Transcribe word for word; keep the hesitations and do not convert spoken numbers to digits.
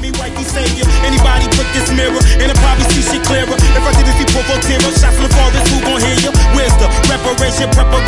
me wifey savior. Anybody put this mirror, and I probably see shit clearer. If I didn't see Provotero, shots from the forest, who gon' hear you? Where's the reparation, preparation?